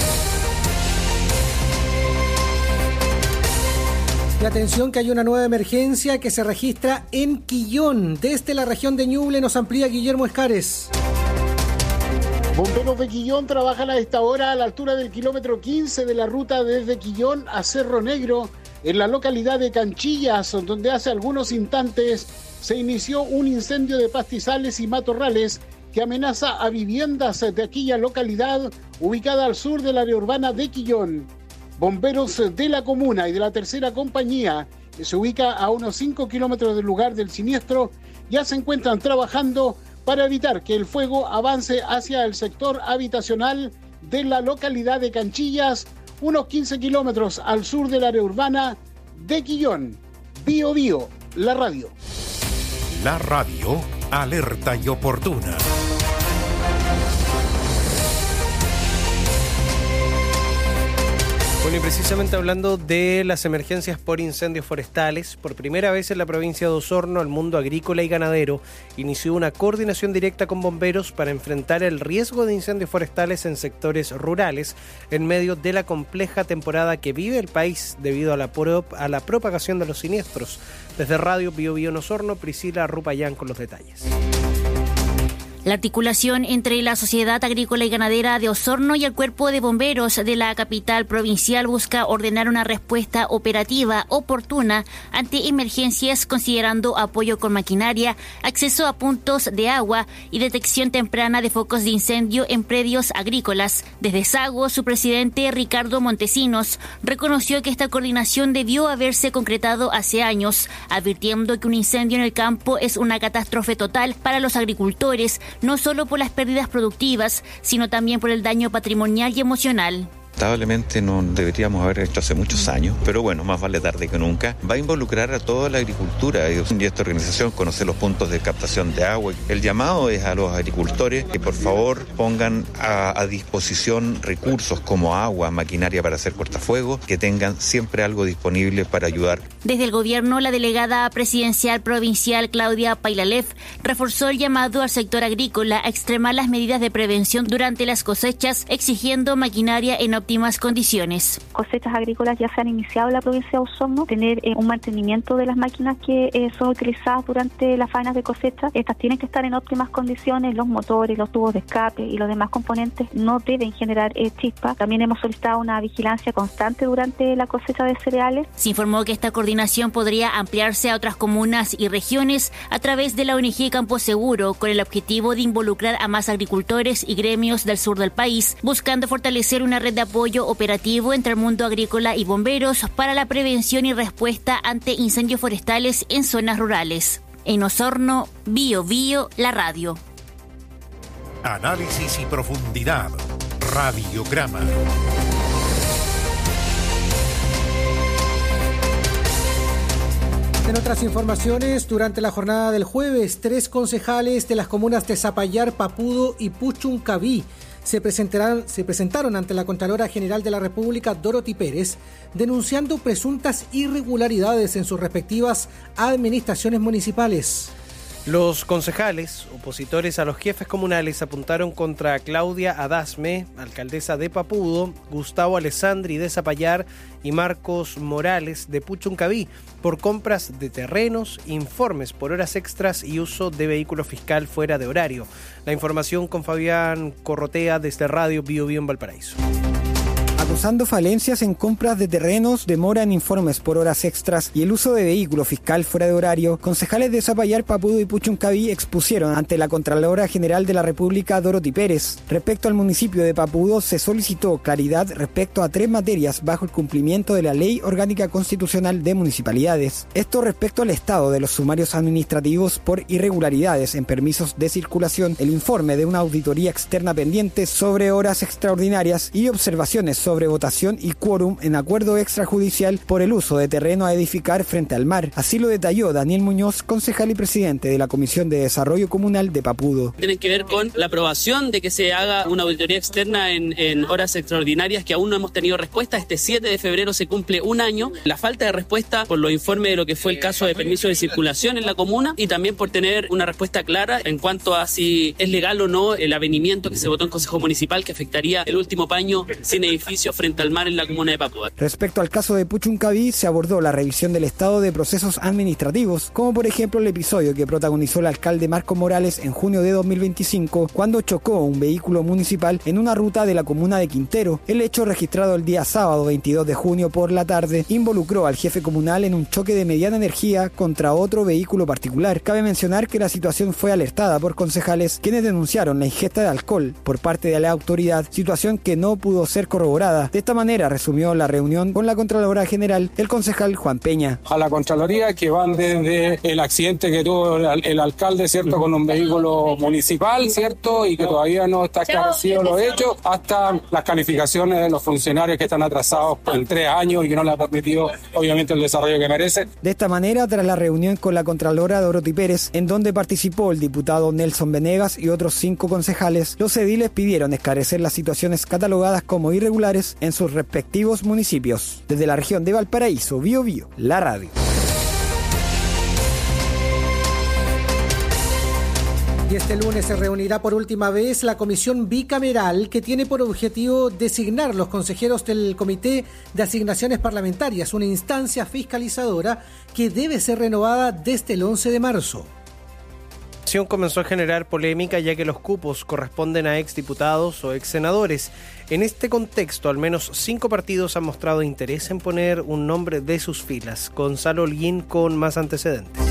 Y atención que hay una nueva emergencia que se registra en Quillón. Desde la región de Ñuble nos amplía Guillermo Escares. Bomberos de Quillón trabajan a esta hora a la altura del kilómetro quince de la ruta desde Quillón a Cerro Negro, en la localidad de Canchillas, donde hace algunos instantes se inició un incendio de pastizales y matorrales que amenaza a viviendas de aquella localidad ubicada al sur del área urbana de Quillón. Bomberos de la comuna y de la tercera compañía, que se ubica a unos cinco kilómetros del lugar del siniestro, ya se encuentran trabajando para evitar que el fuego avance hacia el sector habitacional de la localidad de Canchillas, unos quince kilómetros al sur del área urbana de Quillón. Bio Bio, la radio. La radio, alerta y oportuna. Bueno, y precisamente hablando de las emergencias por incendios forestales, por primera vez en la provincia de Osorno, el mundo agrícola y ganadero inició una coordinación directa con bomberos para enfrentar el riesgo de incendios forestales en sectores rurales en medio de la compleja temporada que vive el país debido a la, pro- a la propagación de los siniestros. Desde Radio Bio Bio en Osorno, Priscila Rupayán con los detalles. La articulación entre la Sociedad Agrícola y Ganadera de Osorno y el Cuerpo de Bomberos de la capital provincial busca ordenar una respuesta operativa oportuna ante emergencias, considerando apoyo con maquinaria, acceso a puntos de agua y detección temprana de focos de incendio en predios agrícolas. Desde Sago, su presidente Ricardo Montesinos reconoció que esta coordinación debió haberse concretado hace años, advirtiendo que un incendio en el campo es una catástrofe total para los agricultores, no solo por las pérdidas productivas, sino también por el daño patrimonial y emocional. Lamentablemente no deberíamos haber hecho hace muchos años, pero bueno, más vale tarde que nunca. Va a involucrar a toda la agricultura y esta organización conocer los puntos de captación de agua. El llamado es a los agricultores que por favor pongan a, a disposición recursos como agua, maquinaria para hacer cortafuegos, que tengan siempre algo disponible para ayudar. Desde el gobierno, la delegada presidencial provincial Claudia Pailalef reforzó el llamado al sector agrícola a extremar las medidas de prevención durante las cosechas, exigiendo maquinaria en óptimas condiciones. Cosechas agrícolas ya se han iniciado en la provincia de Osorno, tener eh, un mantenimiento de las máquinas que eh, son utilizadas durante las faenas de cosecha. Estas tienen que estar en óptimas condiciones, los motores, los tubos de escape y los demás componentes no deben generar eh, chispas. También hemos solicitado una vigilancia constante durante la cosecha de cereales. Se informó que esta coordinación podría ampliarse a otras comunas y regiones a través de la O N G Campo Seguro, con el objetivo de involucrar a más agricultores y gremios del sur del país, buscando fortalecer una red de apoyo operativo entre el mundo agrícola y bomberos para la prevención y respuesta ante incendios forestales en zonas rurales. En Osorno, Bio Bio, la radio. Análisis y profundidad. Radiograma. En otras informaciones, durante la jornada del jueves, tres concejales de las comunas de Zapallar, Papudo y Puchuncaví se presentaron, se presentaron ante la Contralora General de la República, Dorothy Pérez, denunciando presuntas irregularidades en sus respectivas administraciones municipales. Los concejales, opositores a los jefes comunales, apuntaron contra Claudia Adasme, alcaldesa de Papudo, Gustavo Alessandri de Zapallar y Marcos Morales de Puchuncaví, por compras de terrenos, informes por horas extras y uso de vehículo fiscal fuera de horario. La información con Fabián Corrotea desde Radio Bio Bio en Valparaíso. Acusando falencias en compras de terrenos, demora en informes por horas extras y el uso de vehículo fiscal fuera de horario, concejales de Zapallar, Papudo y Puchuncaví expusieron ante la Contralora General de la República, Dorothy Pérez. Respecto al municipio de Papudo, se solicitó claridad respecto a tres materias bajo el cumplimiento de la Ley Orgánica Constitucional de Municipalidades. Esto respecto al estado de los sumarios administrativos por irregularidades en permisos de circulación, el informe de una auditoría externa pendiente sobre horas extraordinarias y observaciones sobre sobre votación y quórum en acuerdo extrajudicial por el uso de terreno a edificar frente al mar. Así lo detalló Daniel Muñoz, concejal y presidente de la Comisión de Desarrollo Comunal de Papudo. Tienen que ver con la aprobación de que se haga una auditoría externa en, en horas extraordinarias que aún no hemos tenido respuesta. Este siete de febrero se cumple un año. La falta de respuesta por los informes de lo que fue el caso de permiso de circulación en la comuna y también por tener una respuesta clara en cuanto a si es legal o no el avenimiento que se votó en Consejo Municipal que afectaría el último paño sin edificio frente al mar en la comuna de Papudo. Respecto al caso de Puchuncaví, se abordó la revisión del estado de procesos administrativos, como por ejemplo el episodio que protagonizó el alcalde Marco Morales en junio de dos mil veinticinco, cuando chocó un vehículo municipal en una ruta de la comuna de Quintero. El hecho, registrado el día sábado veintidós de junio por la tarde, involucró al jefe comunal en un choque de mediana energía contra otro vehículo particular. Cabe mencionar que la situación fue alertada por concejales, quienes denunciaron la ingesta de alcohol por parte de la autoridad, situación que no pudo ser corroborada. De esta manera resumió la reunión con la Contralora General el concejal Juan Peña. A la Contraloría, que van desde el accidente que tuvo el, el alcalde, ¿cierto?, con un vehículo municipal, ¿cierto?, y que todavía no está esclarecido los hechos, hasta las calificaciones de los funcionarios que están atrasados en tres años y que no le ha permitido, obviamente, el desarrollo que merecen. De esta manera, tras la reunión con la Contralora Dorothy Pérez, en donde participó el diputado Nelson Venegas y otros cinco concejales, los ediles pidieron esclarecer las situaciones catalogadas como irregulares en sus respectivos municipios. Desde la región de Valparaíso, Bio Bio, la radio. Y este lunes se reunirá por última vez la comisión bicameral que tiene por objetivo designar los consejeros del Comité de Asignaciones Parlamentarias, una instancia fiscalizadora que debe ser renovada desde el once de marzo. La acción comenzó a generar polémica ya que los cupos corresponden a exdiputados o exsenadores. En este contexto, al menos cinco partidos han mostrado interés en poner un nombre de sus filas. Gonzalo Holguín con más antecedentes.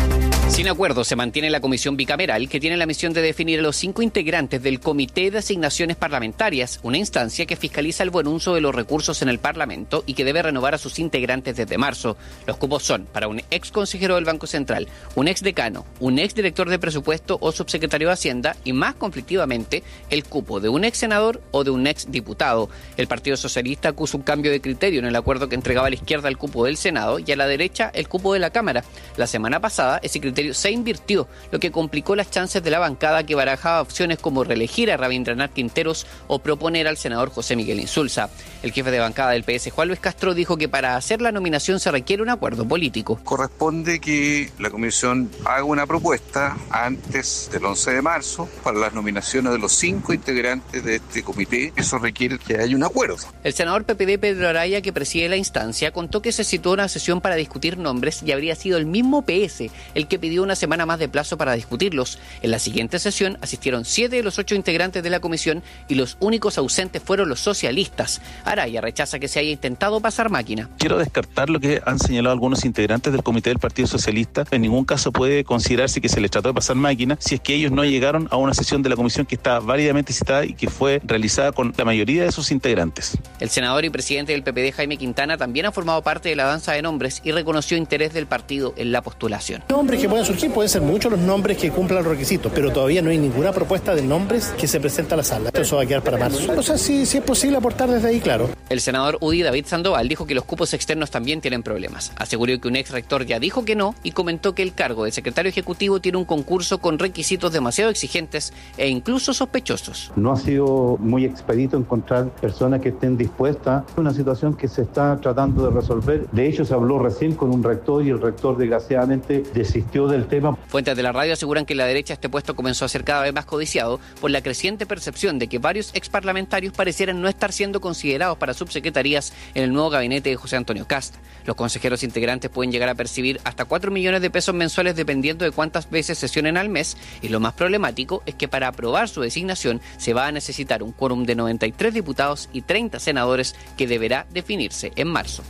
Sin acuerdo, se mantiene la comisión bicameral que tiene la misión de definir a los cinco integrantes del Comité de Asignaciones Parlamentarias, una instancia que fiscaliza el buen uso de los recursos en el Parlamento y que debe renovar a sus integrantes desde marzo. Los cupos son para un ex consejero del Banco Central, un ex decano, un ex director de presupuesto o subsecretario de Hacienda y, más conflictivamente, el cupo de un ex senador o de un ex diputado. El Partido Socialista acusa un cambio de criterio en el acuerdo que entregaba a la izquierda el cupo del Senado y a la derecha el cupo de la Cámara. La semana pasada, ese criterio se invirtió, lo que complicó las chances de la bancada que barajaba opciones como reelegir a Rabindranath Quinteros o proponer al senador José Miguel Insulza. El jefe de bancada del P S, Juan Luis Castro, dijo que para hacer la nominación se requiere un acuerdo político. Corresponde que la comisión haga una propuesta antes del once de marzo para las nominaciones de los cinco integrantes de este comité. Eso requiere que haya un acuerdo. El senador P P D Pedro Araya, que preside la instancia, contó que se citó una sesión para discutir nombres y habría sido el mismo P S el que pidió una semana más de plazo para discutirlos. En la siguiente sesión asistieron siete de los ocho integrantes de la comisión y los únicos ausentes fueron los socialistas. Araya rechaza que se haya intentado pasar máquina. Quiero descartar lo que han señalado algunos integrantes del Comité del Partido Socialista. En ningún caso puede considerarse que se les trató de pasar máquina si es que ellos no llegaron a una sesión de la comisión que está válidamente citada y que fue realizada con la mayoría de sus integrantes. El senador y presidente del P P D, Jaime Quintana, también ha formado parte de la danza de nombres y reconoció interés del partido en la postulación. Nombres que pueden surgir pueden ser muchos los nombres que cumplan los requisitos, pero todavía no hay ninguna propuesta de nombres que se presenta a la sala. Eso va a quedar para marzo. O sea, si, si es posible aportar desde ahí, claro. El senador U D I, David Sandoval, dijo que los cupos externos también tienen problemas. Aseguró que un ex rector ya dijo que no y comentó que el cargo de secretario ejecutivo tiene un concurso con requisitos demasiado exigentes e incluso sospechosos. No ha sido muy expedito encontrar personas que estén dispuestas. Es una situación que se está tratando de resolver. De hecho, se habló recién con un rector y el rector desgraciadamente desistió del tema. Fuentes de la radio aseguran que en la derecha este puesto comenzó a ser cada vez más codiciado por la creciente percepción de que varios exparlamentarios parecieran no estar siendo considerados para subsecretarías en el nuevo gabinete de José Antonio Kast. Los consejeros integrantes pueden llegar a percibir hasta cuatro millones de pesos mensuales dependiendo de cuántas veces sesionen al mes, y lo más problemático es que para aprobar su designación se va a necesitar un quórum de noventa y tres diputados y treinta senadores que deberá definirse en marzo.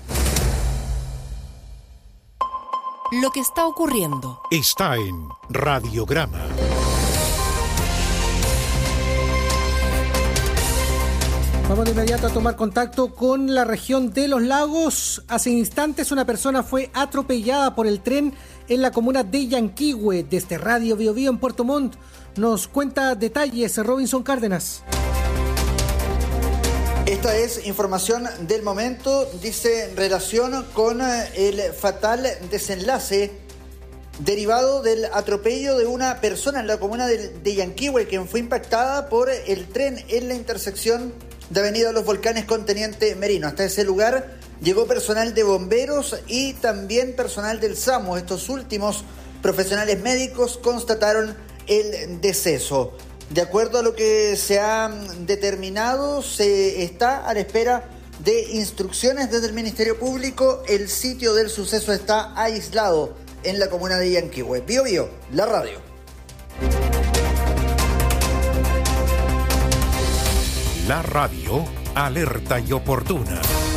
Lo que está ocurriendo está en Radiograma. Vamos de inmediato a tomar contacto con la región de Los Lagos. Hace instantes una persona fue atropellada por el tren en la comuna de Yanquihue. Desde Radio Bio Bio en Puerto Montt nos cuenta detalles Robinson Cárdenas. Esta es información del momento, dice en relación con el fatal desenlace derivado del atropello de una persona en la comuna de, de Yanquihue, quien fue impactada por el tren en la intersección de Avenida Los Volcanes con Teniente Merino. Hasta ese lugar llegó personal de bomberos y también personal del SAMU. Estos últimos profesionales médicos constataron el deceso. De acuerdo a lo que se ha determinado, se está a la espera de instrucciones desde el Ministerio Público. El sitio del suceso está aislado en la comuna de Yanquihue. Bio Bio, la radio. La radio, alerta y oportuna.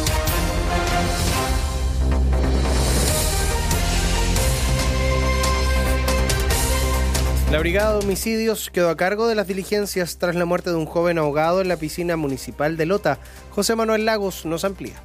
La Brigada de Homicidios quedó a cargo de las diligencias tras la muerte de un joven ahogado en la piscina municipal de Lota. José Manuel Lagos nos amplía.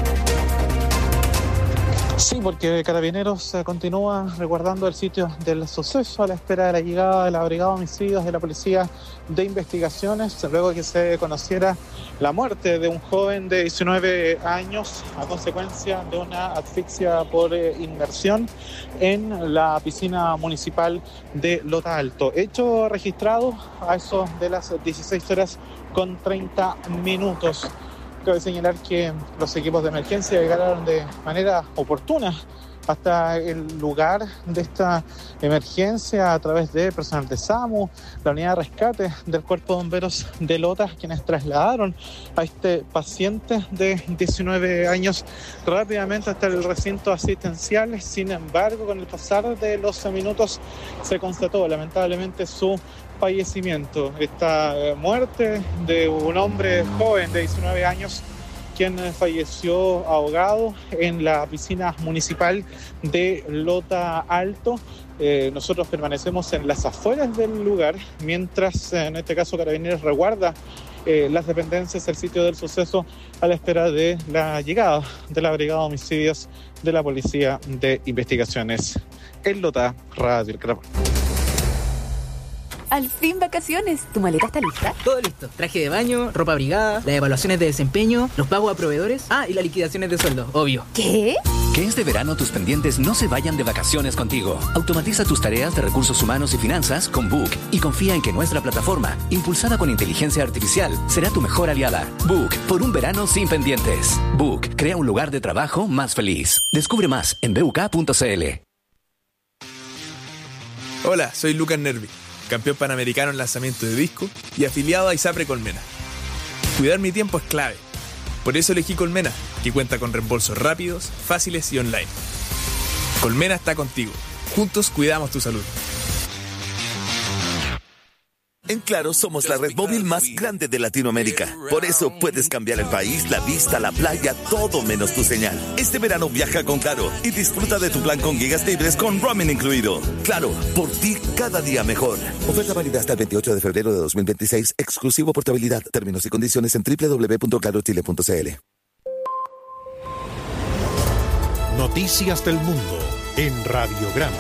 Sí, porque Carabineros eh, continúa resguardando el sitio del suceso a la espera de la llegada de la Brigada de Homicidios de la Policía de Investigaciones, luego de que se conociera la muerte de un joven de diecinueve años a consecuencia de una asfixia por eh, inmersión en la piscina municipal de Lota Alto. Hecho registrado a eso de las dieciséis horas con treinta minutos. Cabe señalar que los equipos de emergencia llegaron de manera oportuna hasta el lugar de esta emergencia a través de personal de SAMU, la unidad de rescate del Cuerpo de Bomberos de Lota, quienes trasladaron a este paciente de diecinueve años rápidamente hasta el recinto asistencial. Sin embargo, con el pasar de los minutos se constató lamentablemente su fallecimiento. Esta muerte de un hombre joven de diecinueve años quien falleció ahogado en la piscina municipal de Lota Alto. Eh, nosotros permanecemos en las afueras del lugar, mientras en este caso Carabineros resguarda eh, las dependencias del sitio del suceso a la espera de la llegada de la Brigada de Homicidios de la Policía de Investigaciones en Lota, Radio El Caracol. Al fin vacaciones. ¿Tu maleta está lista? Todo listo. Traje de baño, ropa abrigada, las evaluaciones de desempeño, los pagos a proveedores. Ah, y las liquidaciones de sueldo, obvio. ¿Qué? Que este verano tus pendientes no se vayan de vacaciones contigo. Automatiza tus tareas de recursos humanos y finanzas con Book y confía en que nuestra plataforma, impulsada con inteligencia artificial, será tu mejor aliada. Book, por un verano sin pendientes. Book, crea un lugar de trabajo más feliz. Descubre más en b u k punto c l. Hola, soy Lucas Nervi, campeón panamericano en lanzamiento de disco y afiliado a ISAPRE Colmena. Cuidar mi tiempo es clave. Por eso elegí Colmena, que cuenta con reembolsos rápidos, fáciles y online. Colmena está contigo. Juntos cuidamos tu salud. En Claro somos la red móvil más grande de Latinoamérica. Por eso puedes cambiar el país, la vista, la playa, todo menos tu señal. Este verano viaja con Claro y disfruta de tu plan con gigas libres con roaming incluido. Claro, por ti cada día mejor. Oferta válida hasta el veintiocho de febrero de dos mil veintiséis. Exclusivo portabilidad. Términos y condiciones en doble u doble u doble u punto claro chile punto c l. Noticias del mundo en Radiograma.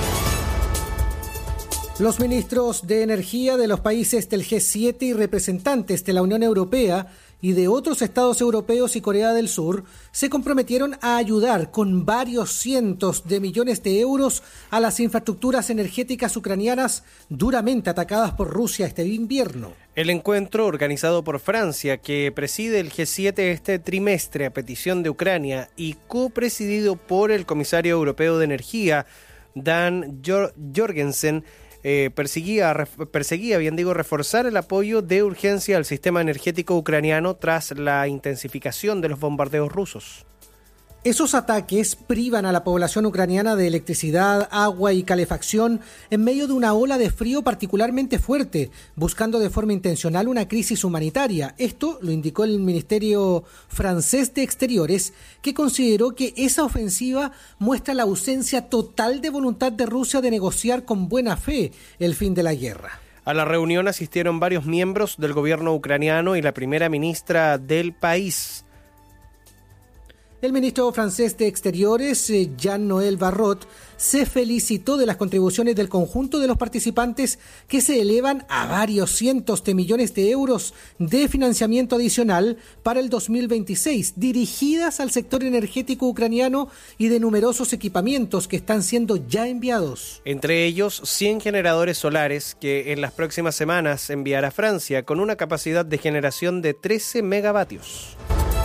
Los ministros de Energía de los países del G siete y representantes de la Unión Europea y de otros estados europeos y Corea del Sur se comprometieron a ayudar con varios cientos de millones de euros a las infraestructuras energéticas ucranianas duramente atacadas por Rusia este invierno. El encuentro, organizado por Francia, que preside el G siete este trimestre a petición de Ucrania y copresidido por el comisario europeo de Energía, Dan Jorgensen, Eh, perseguía, perseguía, bien digo, reforzar el apoyo de urgencia al sistema energético ucraniano tras la intensificación de los bombardeos rusos. Esos ataques privan a la población ucraniana de electricidad, agua y calefacción en medio de una ola de frío particularmente fuerte, buscando de forma intencional una crisis humanitaria. Esto lo indicó el Ministerio francés de Exteriores, que consideró que esa ofensiva muestra la ausencia total de voluntad de Rusia de negociar con buena fe el fin de la guerra. A la reunión asistieron varios miembros del gobierno ucraniano y la primera ministra del país. El ministro francés de Exteriores, Jean-Noël Barrot, se felicitó de las contribuciones del conjunto de los participantes que se elevan a varios cientos de millones de euros de financiamiento adicional para el dos mil veintiséis, dirigidas al sector energético ucraniano y de numerosos equipamientos que están siendo ya enviados. Entre ellos, cien generadores solares que en las próximas semanas enviará Francia con una capacidad de generación de trece megavatios.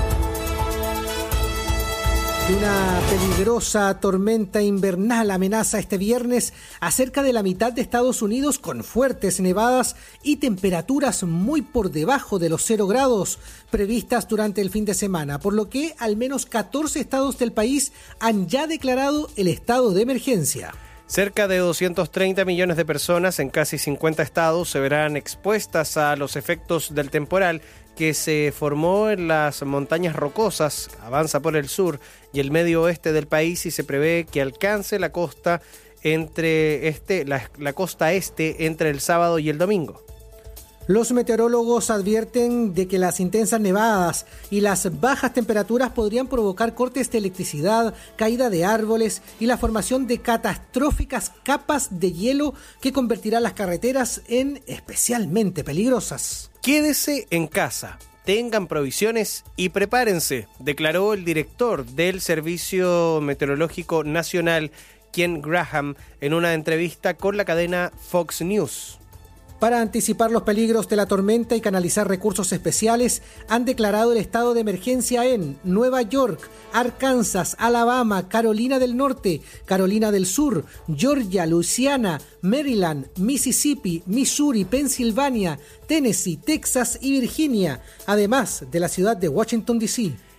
Una peligrosa tormenta invernal amenaza este viernes a cerca de la mitad de Estados Unidos con fuertes nevadas y temperaturas muy por debajo de los cero grados previstas durante el fin de semana, por lo que al menos catorce estados del país han ya declarado el estado de emergencia. Cerca de doscientos treinta millones de personas en casi cincuenta estados se verán expuestas a los efectos del temporal que se formó en las montañas rocosas, avanza por el sur y el medio oeste del país y se prevé que alcance la costa entre este, la, la costa este entre el sábado y el domingo. Los meteorólogos advierten de que las intensas nevadas y las bajas temperaturas podrían provocar cortes de electricidad, caída de árboles y la formación de catastróficas capas de hielo que convertirán las carreteras en especialmente peligrosas. Quédese en casa, tengan provisiones y prepárense, declaró el director del Servicio Meteorológico Nacional, Ken Graham, en una entrevista con la cadena Fox News. Para anticipar los peligros de la tormenta y canalizar recursos especiales, han declarado el estado de emergencia en Nueva York, Arkansas, Alabama, Carolina del Norte, Carolina del Sur, Georgia, Luisiana, Maryland, Mississippi, Missouri, Pensilvania, Tennessee, Texas y Virginia, además de la ciudad de Washington, D C